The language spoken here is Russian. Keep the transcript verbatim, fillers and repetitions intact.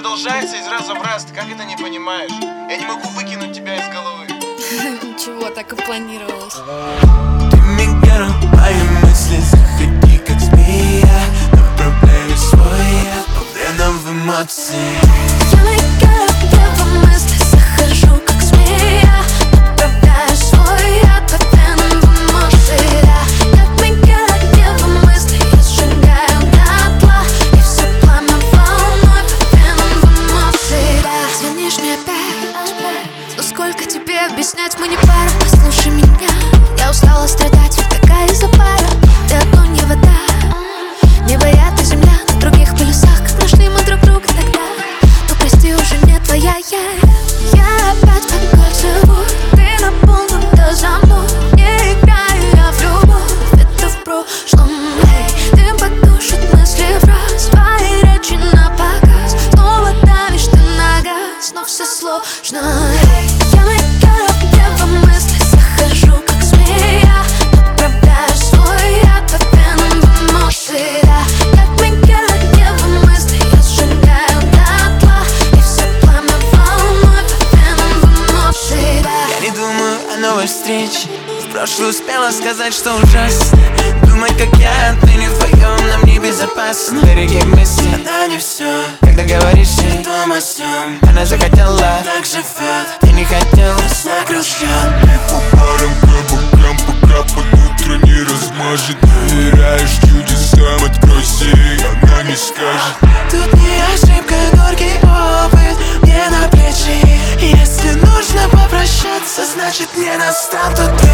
продолжается из раза в раз. Ты как это не понимаешь? Я не могу выкинуть тебя из головы. Ничего, так и планировалось. Ты мигала мои мысли, заходи как змея. Направляю свой яд по венам в эмоции. Я мигаю тебе по мысли, захожу как змея. Направляю свой яд по венам в эмоции. Я мигаю тебе по мысли, я сжигаю дотла. И все пламя волной по венам в эмоции. Звонишь мне опять, но сколько тебе объяснять, мы не пара. Послушай меня, я устала страдать, ведь такая запара. Ты огонь, не вода, небо я, ты земля. На других полюсах, как нашли мы друг друга тогда. Но прости, уже не твоя я. Я опять под кольцевой, ты на полном за мной. Не играю я в любовь, это в прошлом. Эй, ты потушит мысли в раз, твои речи на показ. Снова давишь ты на газ, но все сложно. Эй, я мигаю тебе по мысли, захожу как змея. Направляю свой яд по венам в эмоции. Я мигаю тебе по мысли, я сжигаю дотла. И все пламя волной по венам в эмоции. Я не думаю о новой встрече. В прошлое успела сказать, что ужасно. Думать, как я, отныне вдвоем нам небезопасно. Береги мысли, она не все. Когда говоришь ей дома с ним, она захотела, так живет. Ты не хотел, сокрушен. И по парам, по бокам, пока под утро не размажет. Доверяешь чудесам, откройся, и она не скажет. Тут не ошибка, горький опыт мне на плечи. Если нужно попрощаться, значит не настал тот день.